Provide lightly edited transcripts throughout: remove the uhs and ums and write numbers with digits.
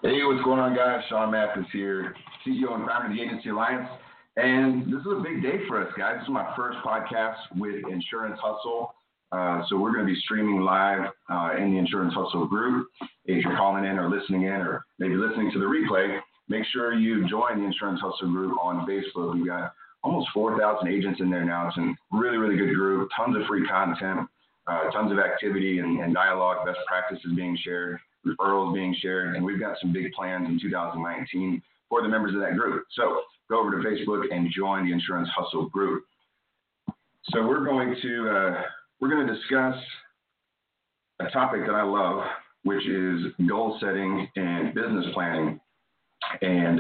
Hey, what's going on, guys? Sean Mathis here, CEO and founder of the Agency Alliance. And this is a big day for us, guys. This is my first podcast with Insurance Hustle. So we're going to be streaming live in the Insurance Hustle group. If you're calling in or listening in or maybe listening to the replay, make sure you join the Insurance Hustle group on Facebook. We've got almost 4,000 agents in there now. It's a really, really good group. Tons of free content, tons of activity and dialogue, best practices being shared, referrals being shared, and we've got some big plans in 2019 for the members of that group. So go over to Facebook and join the Insurance Hustle group. So we're going to discuss a topic that I love, which is goal setting and business planning. And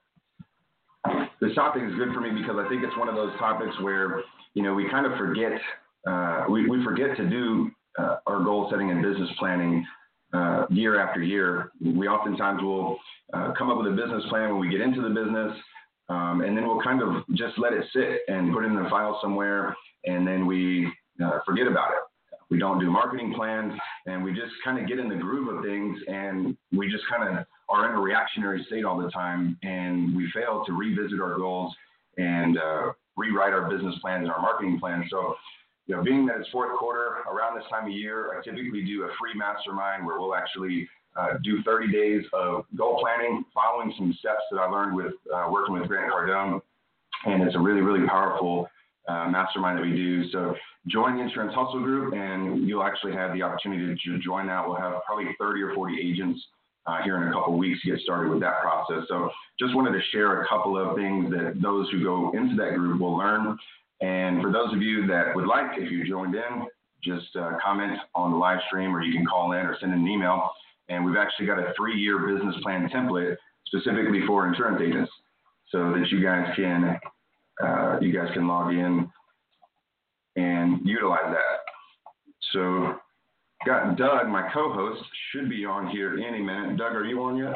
this topic is good for me because I think it's one of those topics where, we kind of forget, we forget to do our goal setting and business planning year after year. We oftentimes will come up with a business plan when we get into the business, and then we'll kind of just let it sit and put it in a file somewhere, and then we forget about it. We don't do marketing plans, and we just kind of get in the groove of things, and we just kind of are in a reactionary state all the time, and we fail to revisit our goals and rewrite our business plans and our marketing plans. So being that it's fourth quarter, around this time of year, I typically do a free mastermind where we'll actually do 30 days of goal planning, following some steps that I learned with working with Grant Cardone. And it's a really, really powerful mastermind that we do. So join the Insurance Hustle group, and you'll actually have the opportunity to join that. We'll have probably 30 or 40 agents here in a couple of weeks to get started with that process. So just wanted to share a couple of things that those who go into that group will learn. And for those of you that would like, if you joined in, just comment on the live stream, or you can call in or send an email. And we've actually got a 3-year business plan template specifically for insurance agents, so that you guys can log in and utilize that. So got Doug, my co-host, should be on here any minute. Doug, are you on yet?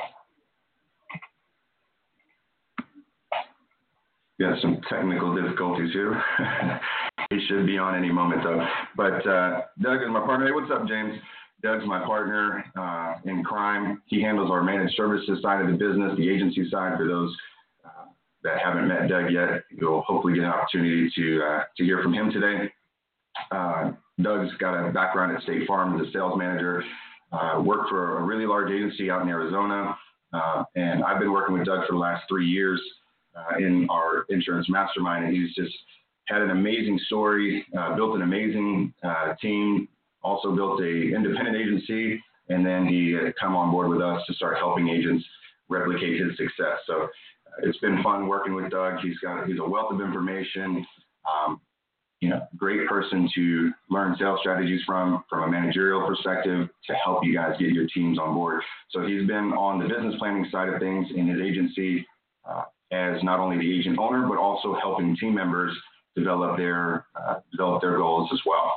Got some technical difficulties here. He should be on any moment, though. But Doug is my partner. Hey, what's up, James? Doug's my partner in crime. He handles our managed services side of the business, the agency side. For those that haven't met Doug yet, you'll hopefully get an opportunity to hear from him today. Doug's got a background at State Farm as a sales manager. Worked for a really large agency out in Arizona. And I've been working with Doug for the last 3 years. In our insurance mastermind, and he's just had an amazing story, built an amazing team, also built a independent agency, and then he come on board with us to start helping agents replicate his success. So it's been fun working with Doug. He's a wealth of information, great person to learn sales strategies from a managerial perspective to help you guys get your teams on board. So he's been on the business planning side of things in his agency, as not only the agent owner, but also helping team members develop their goals as well.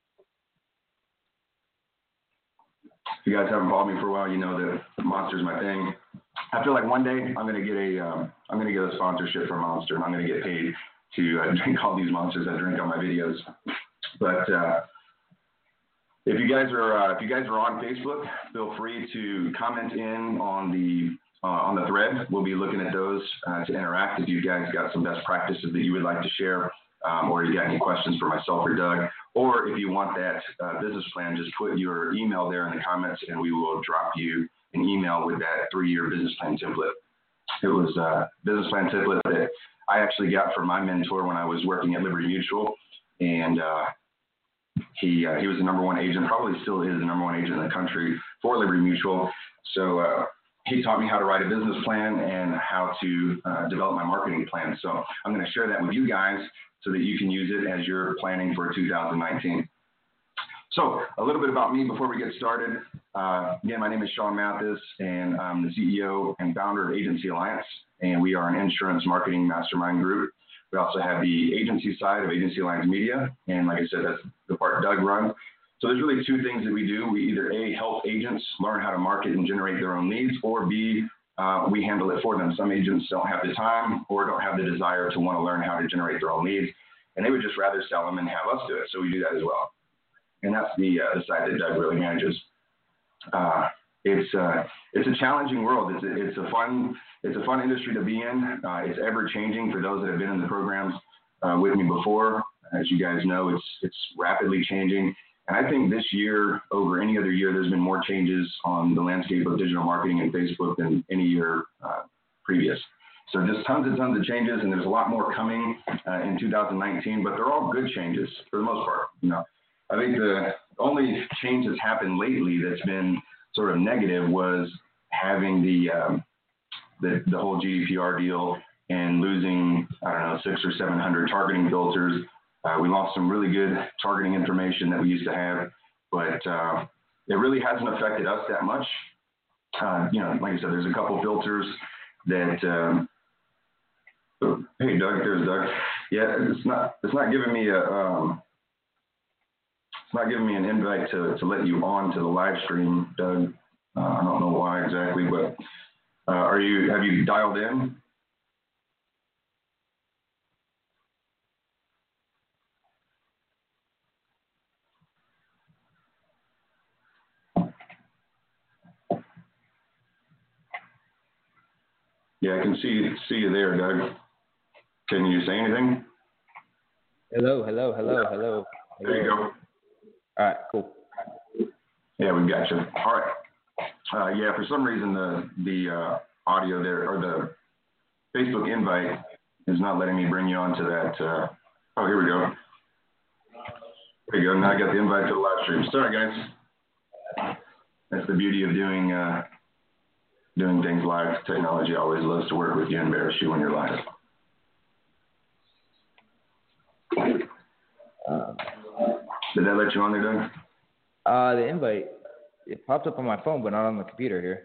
If you guys haven't followed me for a while, you know that Monster's my thing. I feel like one day I'm going to get a sponsorship from Monster, and I'm going to get paid to drink all these monsters I drink on my videos. But if you guys are on Facebook, feel free to comment in on the thread. We'll be looking at those to interact. If you guys got some best practices that you would like to share, or you got any questions for myself or Doug, or if you want that business plan, just put your email there in the comments, and we will drop you an email with that 3-year business plan template. It was a business plan template that I actually got from my mentor when I was working at Liberty Mutual, and he was the #1 agent, probably still is the #1 agent in the country for Liberty Mutual. So he taught me how to write a business plan and how to develop my marketing plan. So I'm going to share that with you guys so that you can use it as you're planning for 2019. So a little bit about me before we get started. Again, my name is Sean Mathis, and I'm the CEO and founder of Agency Alliance, and we are an insurance marketing mastermind group. We also have the agency side of Agency Alliance Media, and like I said, that's the part Doug runs. So there's really 2 things that we do. We either A, help agents learn how to market and generate their own leads, or B, we handle it for them. Some agents don't have the time or don't have the desire to want to learn how to generate their own leads, and they would just rather sell them and have us do it. So we do that as well. And that's the side that Doug really manages. it's a challenging world. It's a fun industry to be in. It's ever changing for those that have been in the programs with me before. As you guys know, it's rapidly changing. And I think this year, over any other year, there's been more changes on the landscape of digital marketing and Facebook than any year previous. So just tons of changes, and there's a lot more coming in 2019, but they're all good changes for the most part. I think the only change that's happened lately that's been sort of negative was having the whole GDPR deal and losing, 600 or 700 targeting filters. We lost some really good targeting information that we used to have, but it really hasn't affected us that much. Like I said, there's a couple filters that. Hey, Doug, there's Doug. Yeah, it's not giving me an invite to let you on to the live stream, Doug. I don't know why exactly, but have you dialed in? Yeah, I can see you there, Doug. Can you say anything? Hello. There you go. All right, cool. Yeah, we've got you. All right. Yeah, for some reason the audio there, or the Facebook invite is not letting me bring you onto that. Oh, here we go. There you go. Now I got the invite to the live stream. Sorry, guys. That's the beauty of doing things live. Technology always loves to work with you and embarrass you when you're live. Did that let you on there, Doug? The invite, it popped up on my phone, but not on the computer here.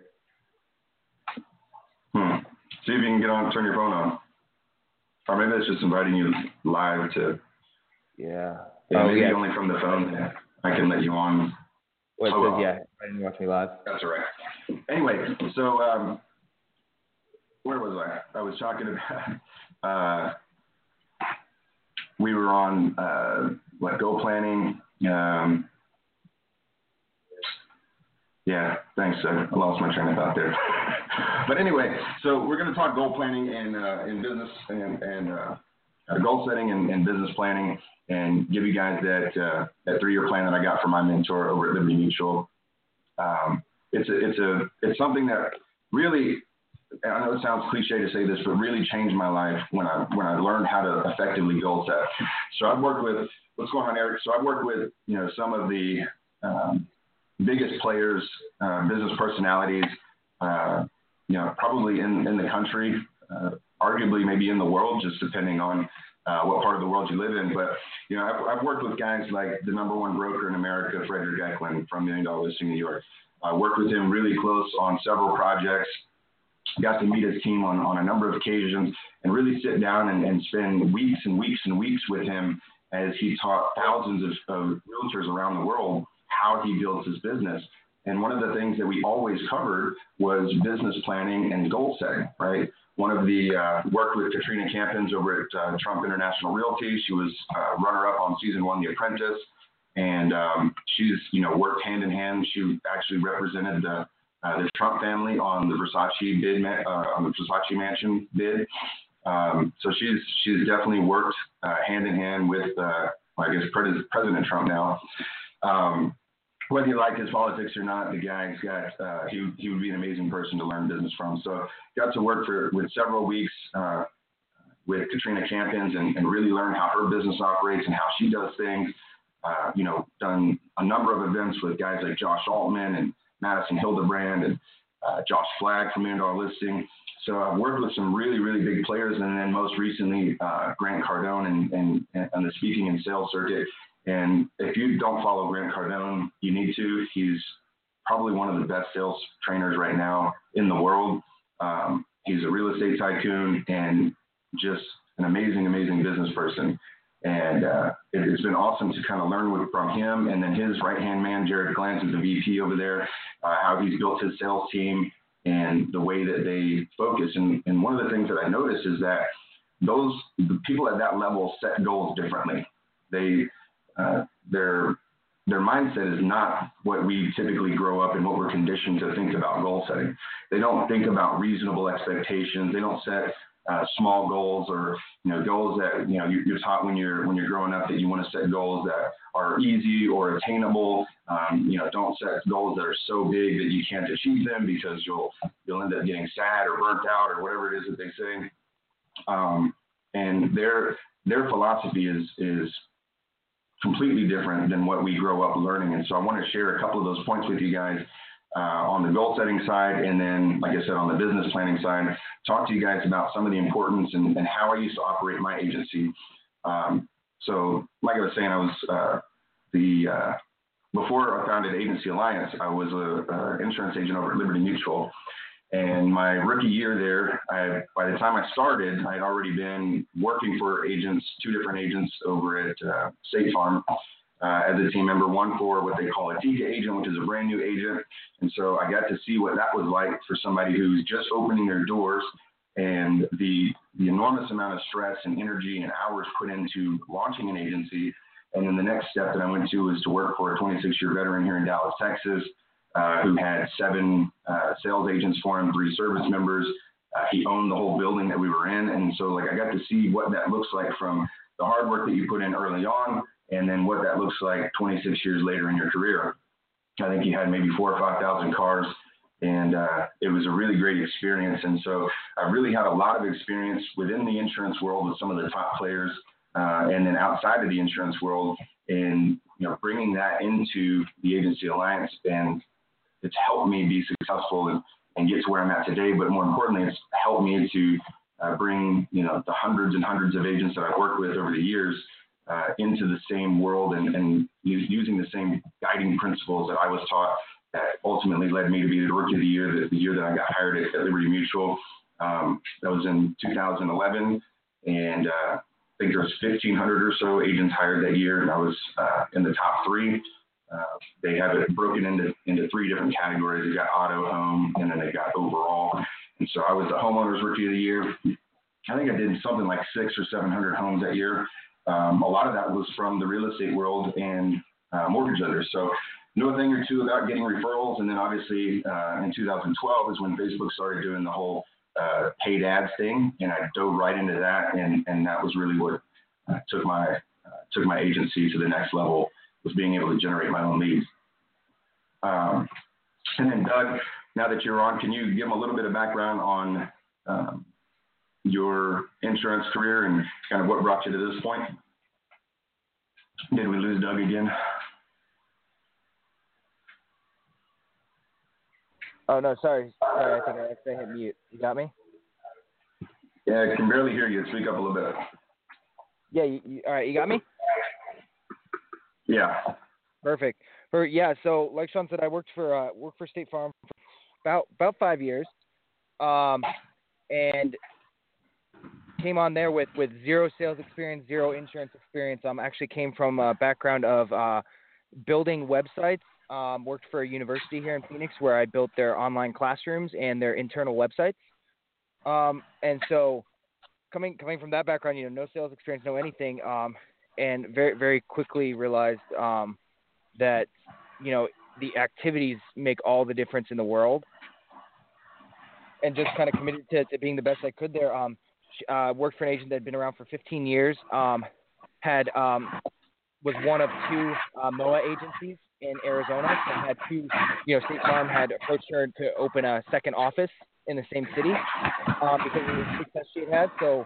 See if you can get on, turn your phone on. Or maybe it's just inviting you live to. Yeah. Maybe only from the phone. I can let you on. Well, it says, yeah, I didn't watch me live. That's all right. Anyway, so where was I? I was talking about, we were on, goal planning. Yeah, thanks. I lost my train of thought there. But anyway, so we're going to talk goal planning and business and goal setting and business planning, and give you guys that 3-year plan that I got from my mentor over at Liberty Mutual. It's something that really, I know it sounds cliche to say this, but really changed my life when I learned how to effectively goal set. So I've worked with, what's going on, Eric? So I've worked with some of the biggest players, business personalities, probably in the country, arguably maybe in the world, just depending on what part of the world you live in. But I've worked with guys like the #1 broker in America, Frederick Eklund from $1 Million Listing New York. I worked with him really close on several projects. Got to meet his team on a number of occasions and really sit down and spend weeks and weeks and weeks with him as he taught thousands of realtors around the world how he builds his business. And one of the things that we always covered was business planning and goal setting, right? One of the worked with Katrina Campins over at Trump International Realty. She was runner-up on season 1, The Apprentice, and she's worked hand in hand. She actually represented the Trump family on the Versace bid, on the Versace mansion bid. So she's definitely worked hand in hand with President Trump now. Whether you like his politics or not, the guy's got, he would be an amazing person to learn business from. So got to work with several weeks with Katrina Campins and really learn how her business operates and how she does things. Done a number of events with guys like Josh Altman and Madison Hildebrand and Josh Flagg from $1 Million Listing. So I've worked with some really, really big players, and then most recently Grant Cardone and the speaking and sales circuit. And if you don't follow Grant Cardone, you need to. He's probably one of the best sales trainers right now in the world. He's a real estate tycoon and just an amazing, amazing business person. And it's been awesome to kind of learn from him. And then his right-hand man, Jared Glantz, is the VP over there, how he's built his sales team and the way that they focus. And one of the things that I noticed is that the people at that level set goals differently. Their their mindset is not what we typically grow up and what we're conditioned to think about goal setting. They don't think about reasonable expectations. They don't set small goals or goals that you're taught when you're growing up that you want to set goals that are easy or attainable. Don't set goals that are so big that you can't achieve them because you'll end up getting sad or burnt out or whatever it is that they say. And their philosophy is completely different than what we grow up learning. And so I want to share a couple of those points with you guys on the goal setting side. And then, like I said, on the business planning side, talk to you guys about some of the importance and how I used to operate my agency. So like I was saying, I was before I founded Agency Alliance, I was an insurance agent over at Liberty Mutual. And my rookie year there, by the time I started, I had already been working for agents, 2 different agents over at State Farm as a team member, one for what they call a TIGA agent, which is a brand new agent. And so I got to see what that was like for somebody who's just opening their doors and the enormous amount of stress and energy and hours put into launching an agency. And then the next step that I went to was to work for a 26-year veteran here in Dallas, Texas, who had 7 sales agents for him, 3 service members. He owned the whole building that we were in. And so I got to see what that looks like from the hard work that you put in early on and then what that looks like 26 years later in your career. I think he had maybe 4,000 or 5,000 cars, and it was a really great experience. And so I really had a lot of experience within the insurance world with some of the top players, and then outside of the insurance world, in bringing that into the Agency Alliance. And it's helped me be successful and get to where I'm at today. But more importantly, it's helped me to bring the hundreds and hundreds of agents that I've worked with over the years into the same world and using the same guiding principles that I was taught that ultimately led me to be the Rookie of the Year, the year that I got hired at Liberty Mutual. That was in 2011, and I think there was 1,500 or so agents hired that year, and I was in the top 3. They have it broken into 3 different categories. They've got auto, home, and then they've got overall. And so I was the homeowners Rookie of the Year. I think I did something like 600 or 700 homes that year. A lot of that was from the real estate world and mortgage lenders. So knew a thing or two about getting referrals. And then obviously in 2012 is when Facebook started doing the whole paid ads thing. And I dove right into that. And that was really what took my agency to the next level, was being able to generate my own leads. And then Doug, now that you're on, can you give them a little bit of background on your insurance career and kind of what brought you to this point? Did we lose Doug again? Oh, no, sorry. I think I hit mute. You got me? Yeah, I can barely hear you. Speak up a little bit. Yeah, all right, you got me? Yeah. Perfect. Yeah, so like Sean said, I worked for State Farm for about 5 years, and came on there with 0 sales experience, 0 insurance experience. Actually came from a background of building websites. Worked for a university here in Phoenix where I built their online classrooms and their internal websites. And so coming from that background, no sales experience, no anything, and very, very quickly realized that, the activities make all the difference in the world, and just kind of committed to being the best I could there. Worked for an agent that had been around for 15 years, was one of 2 MOA agencies in Arizona, and had 2, State Farm had approached her to open a second office in the same city because of the success she had. So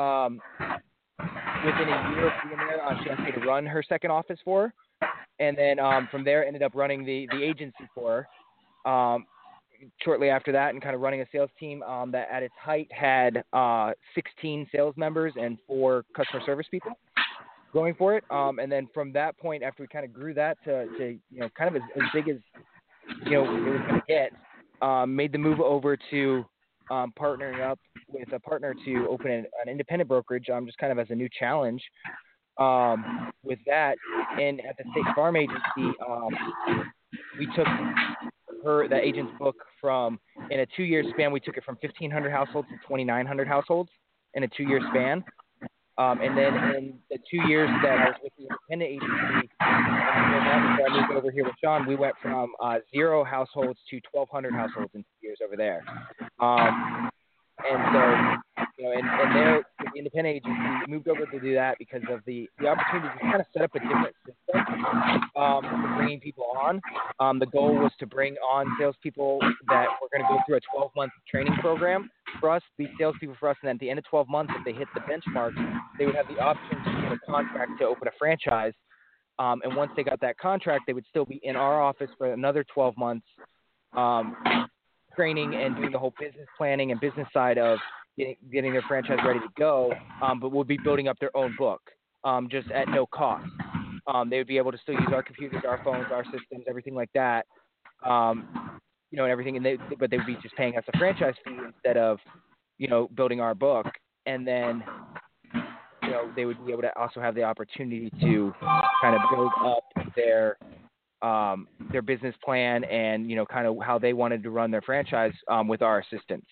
within a year of being there, she asked me to run her second office for her. And then from there, ended up running the agency for her shortly after that, and kind of running a sales team that at its height had 16 sales members and 4 customer service people going for it. And then from that point, after we kind of grew that to kind of as big as, it was going to get, made the move over to partnering up with a partner to open an independent brokerage, just kind of as a new challenge with that. And at the State Farm agency, we took that agent's book from, in a 2-year span, we took it from 1,500 households to 2,900 households in a 2-year span. And then in the 2 years that I was with the independent agency, doing that before I moved over here with Sean. We went from 0 households to 1,200 households in 2 years over there. And so, and there, the independent agency moved over to do that because of the opportunity to kind of set up a different system for bringing people on. The goal was to bring on salespeople that were going to go through a 12-month training program for us, be salespeople for us, and then at the end of 12 months, if they hit the benchmark, they would have the option to get a contract to open a franchise. And once they got that contract, they would still be in our office for another 12 months, training and doing the whole business planning and business side of getting their franchise ready to go, but would be building up their own book, just at no cost. They would be able to still use our computers, our phones, our systems, everything like that, and everything. But they would be just paying us a franchise fee instead of, building our book. And then, they would be able to also have the opportunity to kind of build up their business plan and, kind of how they wanted to run their franchise with our assistance.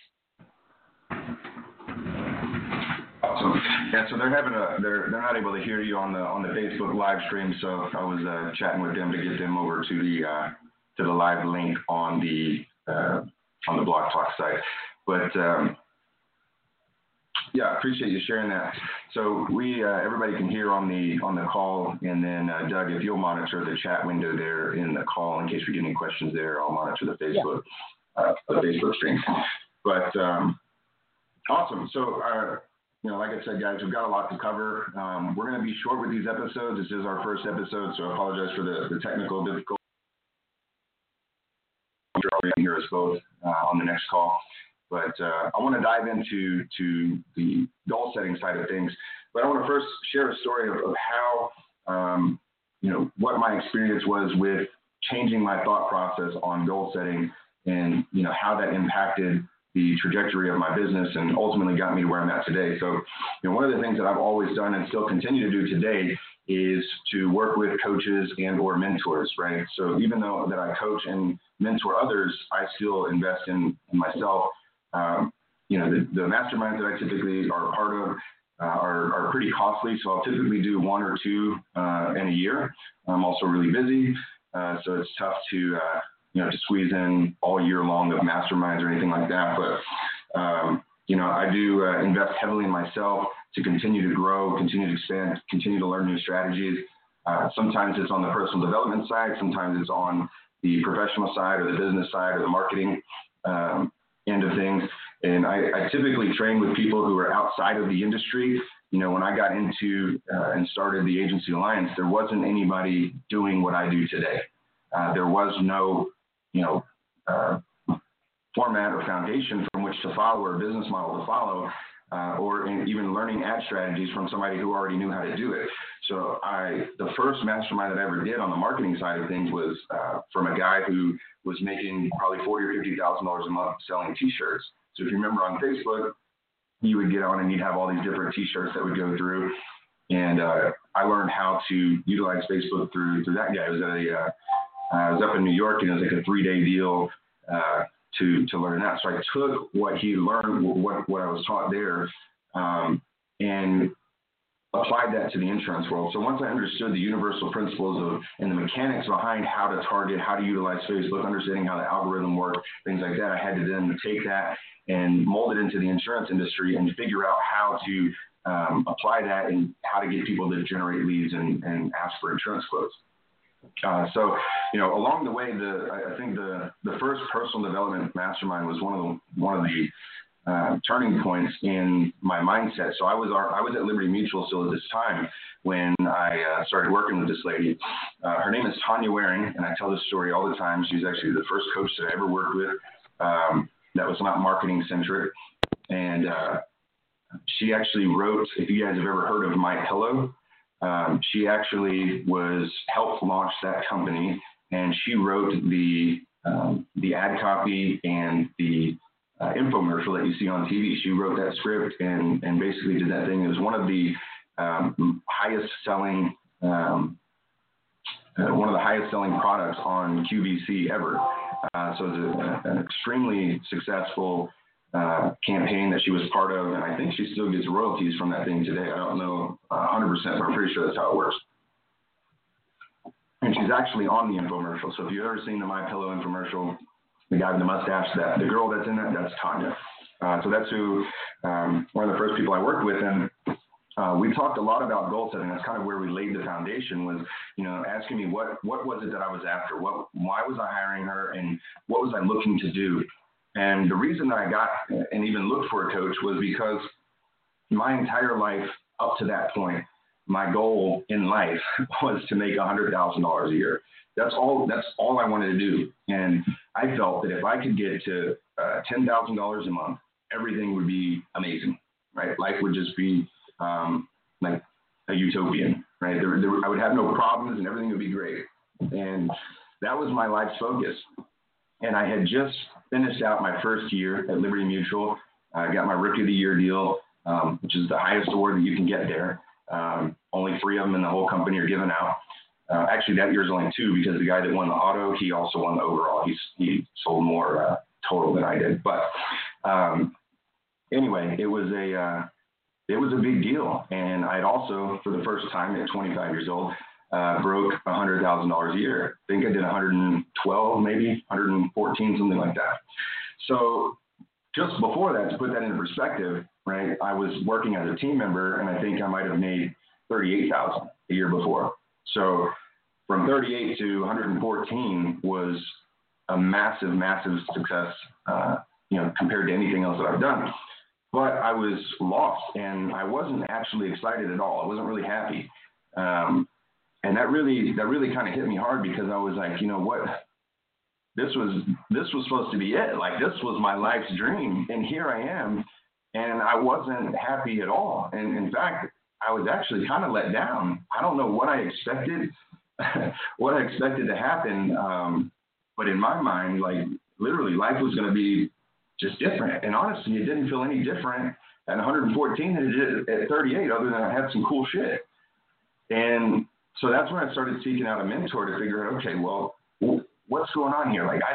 Awesome. Yeah, so they're not able to hear you on the Facebook live stream, so I was chatting with them to get them over to the live link on the Blog Talk site. But yeah, I appreciate you sharing that. So everybody can hear on the call, and then Doug, if you'll monitor the chat window there in the call in case we get any questions there, I'll monitor the Facebook Facebook stream. But awesome. So like I said, guys, we've got a lot to cover. We're going to be short with these episodes. This is our first episode, so I apologize for the technical difficulties. You're hear us both on the next call. But I want to dive into the goal setting side of things. But I want to first share a story of how, what my experience was with changing my thought process on goal setting and, how that impacted the trajectory of my business and ultimately got me to where I'm at today. So, one of the things that I've always done and still continue to do today is to work with coaches and or mentors, right? So even though that I coach and mentor others, I still invest in myself. The masterminds that I typically are a part of are pretty costly, so I'll typically do 1 or 2 in a year. I'm also really busy, so it's tough to squeeze in all year long of masterminds or anything like that. But I do invest heavily in myself to continue to grow, continue to expand, continue to learn new strategies. Sometimes it's on the personal development side, sometimes it's on the professional side or the business side or the marketing end of things. And I typically train with people who are outside of the industry. When I got into and started the Agency Alliance, there wasn't anybody doing what I do today. There was no, format or foundation from which to follow or a business model to follow, or even learning ad strategies from somebody who already knew how to do it. So the first mastermind that I ever did on the marketing side of things was from a guy who was making probably $40,000 or $50,000 a month selling T-shirts. So if you remember on Facebook, you would get on and you'd have all these different T-shirts that would go through. And I learned how to utilize Facebook through that guy. It was I was up in New York, and it was like a 3-day deal to learn that. So I took what he learned, what I was taught there, and applied that to the insurance world. So once I understood the universal principles and the mechanics behind how to target, how to utilize Facebook, understanding how the algorithm works, things like that, I had to then take that and mold it into the insurance industry and figure out how to apply that and how to get people to generate leads and ask for insurance quotes. So along the way, I think the first personal development mastermind was one of the turning points in my mindset. So I was at Liberty Mutual still at this time when I started working with this lady. Her name is Tanya Waring, and I tell this story all the time. She's actually the first coach that I ever worked with that was not marketing centric. And she actually wrote, if you guys have ever heard of MyPillow, she actually helped launch that company, and she wrote the ad copy and the infomercial that you see on TV. She wrote that script and basically did that thing. It was one of the highest selling products on QVC ever. So it was an extremely successful campaign that she was part of, and I think she still gets royalties from that thing today. I don't know 100%, but I'm pretty sure that's how it works. and she's actually on the infomercial. So if you've ever seen the My Pillow infomercial, the guy with the mustache, the girl that's in that, that's Tanya. So that's who, one of the first people I worked with, and we talked a lot about goal setting. That's kind of where we laid the foundation, was, asking me what was it that I was after? Why was I hiring her, and what was I looking to do? And the reason that I got and even looked for a coach was because my entire life up to that point, my goal in life was to make $100,000 a year. That's all I wanted to do. And I felt that if I could get to $10,000 a month, everything would be amazing, right? Life would just be like a utopian, right? I would have no problems and everything would be great. And that was my life's focus. And I had just finished out my first year at Liberty Mutual. I got my Rookie of the Year deal, which is the highest award that you can get there. Only 3 of them in the whole company are given out. Actually, that year's only 2, because the guy that won the auto, he also won the overall. He sold more total than I did. But anyway, it was a big deal. And I'd also, for the first time at 25 years old, broke $100,000 a year. I think I did 112, maybe 114, something like that. So just before that, to put that into perspective, right, I was working as a team member, and I think I might have made $38,000 a year before. So from 38 to 114 was a massive, massive success, compared to anything else that I've done. But I was lost, and I wasn't actually excited at all. I wasn't really happy. And that really kind of hit me hard, because I was like, you know what? This was supposed to be it. Like, this was my life's dream. And here I am, and I wasn't happy at all. And in fact, I was actually kind of let down. I don't know what I expected, to happen. But in my mind, like, literally, life was going to be just different. And honestly, it didn't feel any different at 114 than it did at 38, other than I had some cool shit. And so that's when I started seeking out a mentor to figure out, okay, well, what's going on here? Like,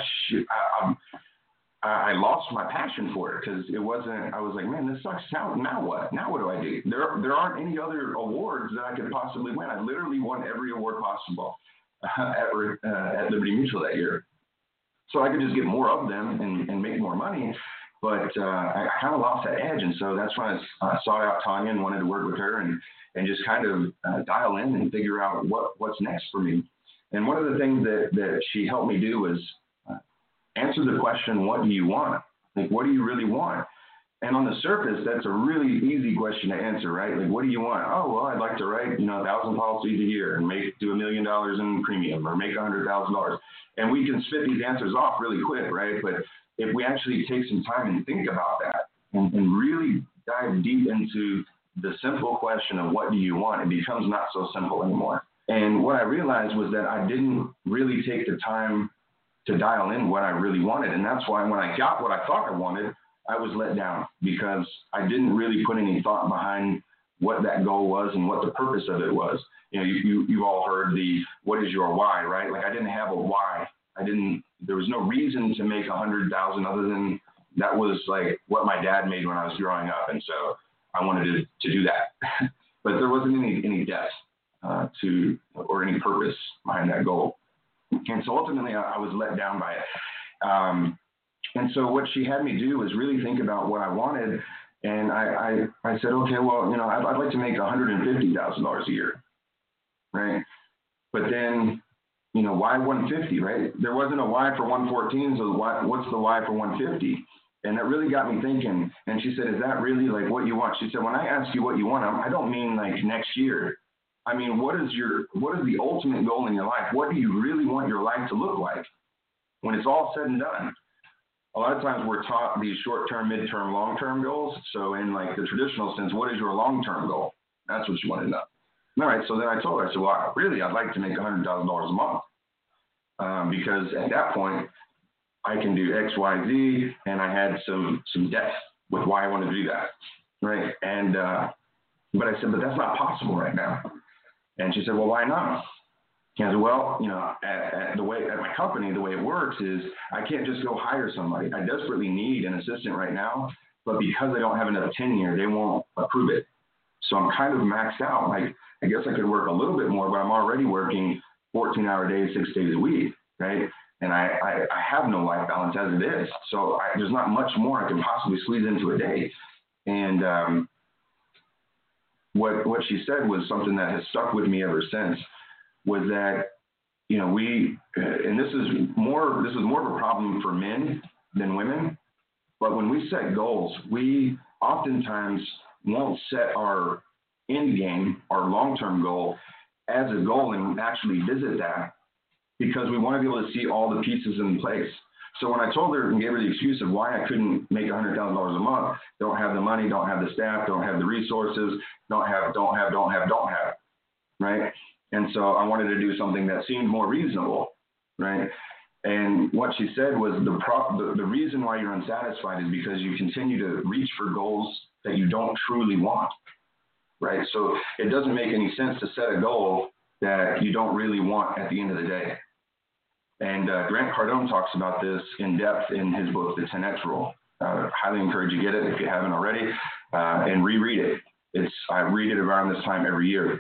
I lost my passion for it, because it wasn't, I was like, man, this sucks. Now what? Now what do I do? There aren't any other awards that I could possibly win. I literally won every award possible at Liberty Mutual that year. So I could just get more of them and make more money. But I kind of lost that edge. And so that's when I sought out Tanya and wanted to work with her and just kind of dial in and figure out what's next for me. And one of the things that she helped me do was answer the question, what do you want? Like, what do you really want? And on the surface, that's a really easy question to answer, right? Like, what do you want? Oh, well, I'd like to write, 1,000 policies a year and do $1 million in premium, or make $100,000. And we can spit these answers off really quick, right? But if we actually take some time and think about that and really dive deep into the simple question of what do you want, it becomes not so simple anymore. And what I realized was that I didn't really take the time to dial in what I really wanted. And that's why when I got what I thought I wanted, I was let down, because I didn't really put any thought behind what that goal was and what the purpose of it was. You've all heard what is your why, right? Like, I didn't have a why. There was no reason to make 100,000 other than that was like what my dad made when I was growing up. And so I wanted to do that, but there wasn't any depth or any purpose behind that goal. And so ultimately I was let down by it. And so what she had me do was really think about what I wanted. And I said, okay, well, I'd like to make $150,000 a year, right? But then, why 150, right? There wasn't a why for 114, so what's the why for 150? And that really got me thinking. And she said, is that really like what you want? She said, when I ask you what you want, I don't mean like next year. I mean, what is the ultimate goal in your life? What do you really want your life to look like when it's all said and done? A lot of times we're taught these short-term, mid-term, long-term goals. So in like the traditional sense, what is your long-term goal? That's what you want to know. All right. So then I told her, I said, well, really, I'd like to make $100,000 a month, because at that point I can do X, Y, Z. And I had some depth with why I wanted to do that. Right. And, but I said, but that's not possible right now. And she said, well, why not? And I said, well, at my company, the way it works is I can't just go hire somebody. I desperately need an assistant right now, but because I don't have enough tenure, they won't approve it. So I'm kind of maxed out. Like, I guess I could work a little bit more, but I'm already working 14-hour days, 6 days a week, right? And I have no life balance as it is. So there's not much more I can possibly squeeze into a day. And what she said was something that has stuck with me ever since, was that, you know, and this is more of a problem for men than women, but when we set goals, we oftentimes won't set our end game, our long-term goal, as a goal and actually visit that, because we want to be able to see all the pieces in place. So when I told her and gave her the excuse of why I couldn't make $100,000 a month, don't have the money, don't have the staff, don't have the resources, don't have, right? And so I wanted to do something that seemed more reasonable, right? And what she said was the reason why you're unsatisfied is because you continue to reach for goals that you don't truly want, right? So it doesn't make any sense to set a goal that you don't really want at the end of the day. And Grant Cardone talks about this in depth in his book, The 10X Rule. Highly encourage you to get it if you haven't already, and reread it. I read it around this time every year.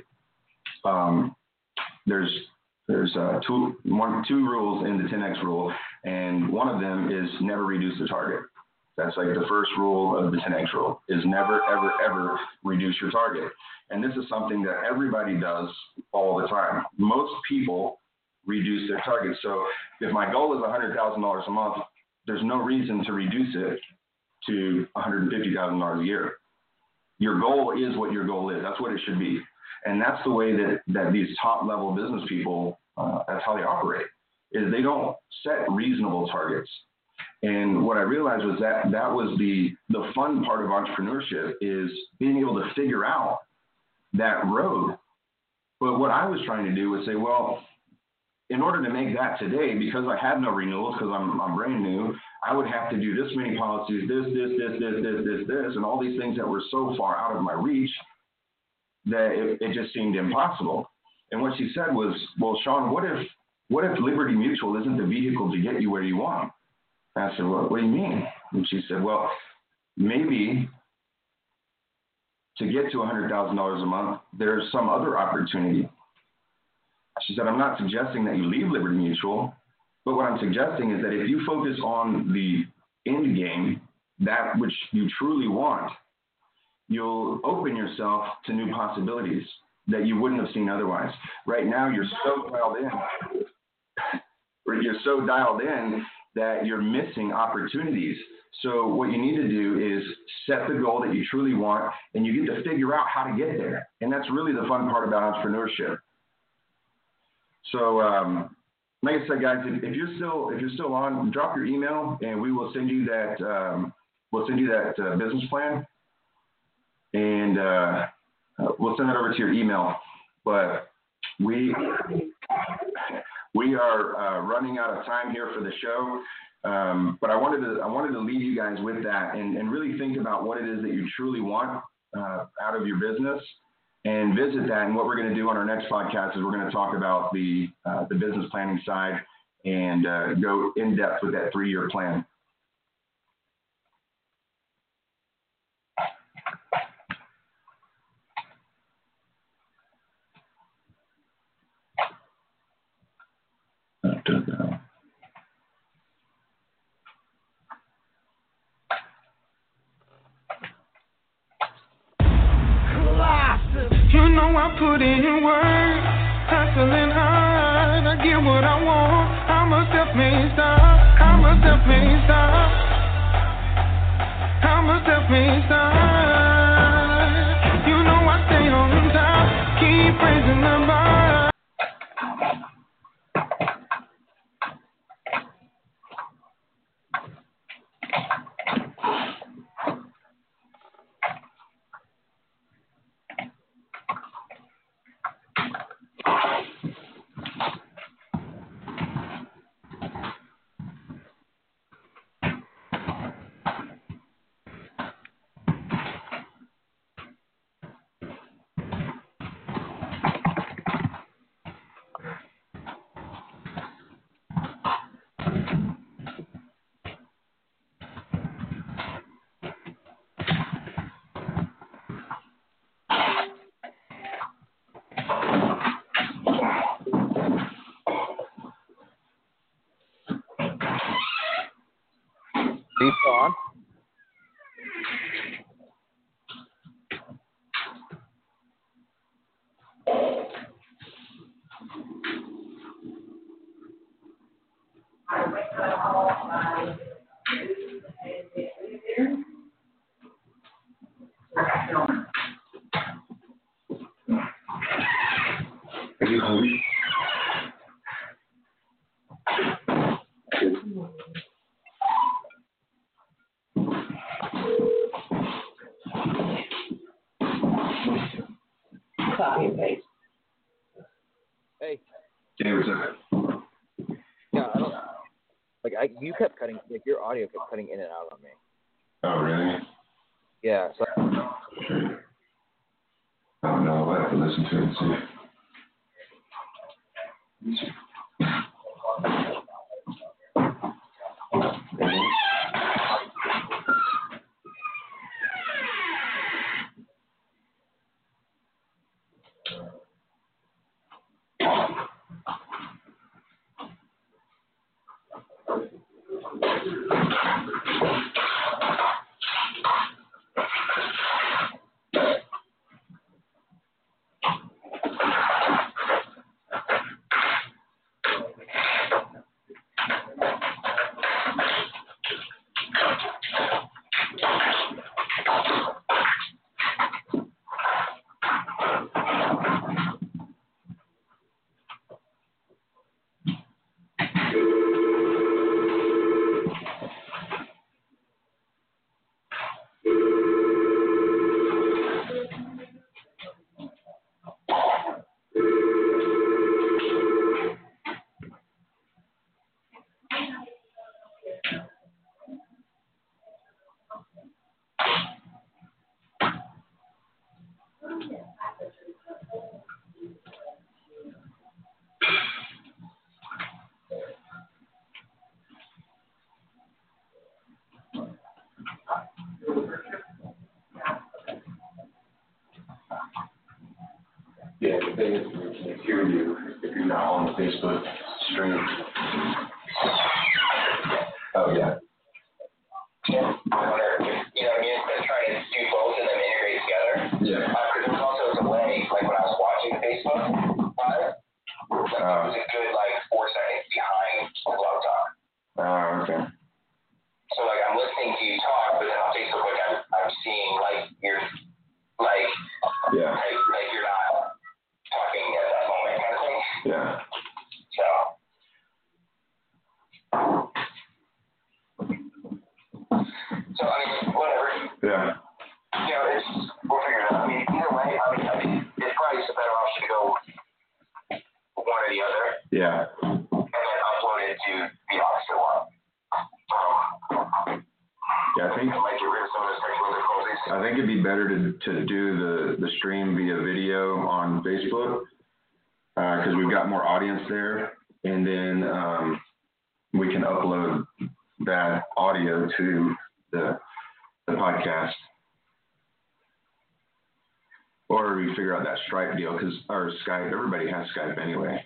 There's two rules in the 10X Rule, and one of them is never reduce the target. That's like the first rule of the 10X Rule, is never, ever, ever reduce your target. And this is something that everybody does all the time. Most people reduce their target. So if my goal is $100,000 a month, there's no reason to reduce it to $150,000 a year. Your goal is what your goal is. That's what it should be. And that's the way that these top level business people, that's how they operate, is they don't set reasonable targets. And what I realized was that was the fun part of entrepreneurship, is being able to figure out that road. But what I was trying to do was say, well, in order to make that today, because I had no renewals, because I'm brand new, I would have to do this many policies, this, and all these things that were so far out of my reach that it just seemed impossible. And what she said was, well, Sean, what if Liberty Mutual isn't the vehicle to get you where you want? And I said, well, what do you mean? And she said, well, maybe to get to $100,000 a month, there's some other opportunity. She said, I'm not suggesting that you leave Liberty Mutual, but what I'm suggesting is that if you focus on the end game, that which you truly want, you'll open yourself to new possibilities that you wouldn't have seen otherwise. Right now, you're so dialed in that you're missing opportunities. So what you need to do is set the goal that you truly want, and you get to figure out how to get there. And that's really the fun part about entrepreneurship. So, like I said, guys, if you're still on, drop your email, and we will send you that. Business plan, and we'll send that over to your email. But we are running out of time here for the show. But I wanted to leave you guys with that, and really think about what it is that you truly want out of your business, and visit that. And what we're going to do on our next podcast is we're going to talk about the business planning side, and go in depth with that 3-year plan. You know I put in work, hustling hard, I get what I want. I'm a self-made star, I'm a self-made star, I'm a self-made star. You know I stay on top, keep raising the bar. still on? Are you hungry? Copy and paste. Hey. Hey, what's up? Yeah, I don't. Like, you kept cutting. Like, your audio kept cutting in and out on me. Oh, really? Yeah. So. Oh, no, I'll have to listen to it and see. Yeah, the thing is, we can't hear you if you're not on the Facebook stream. Oh, yeah. Yeah, I wonder if, you know what I mean, instead of trying to do both and then integrate together. Yeah. Because there was also a delay, like when I was watching Facebook live, it was a good, 4 seconds behind Love Talk. Oh, okay. So, I'm listening to you talk, but then on Facebook, I'm seeing, you're, yeah. like you're not talking at that moment kind of thing. Yeah. So, I mean, whatever. Yeah. You know, we'll figure it out. I mean, either way, it's probably just a better option to go one or the other. Yeah. And then upload it to the opposite one. Yeah, I think. Get rid of some of those technical difficulties. I think it'd be better to do the stream via video on Facebook because we've got more audience there, and then we can upload that audio to the podcast, or we figure out that Stripe deal or Skype. Everybody has Skype anyway.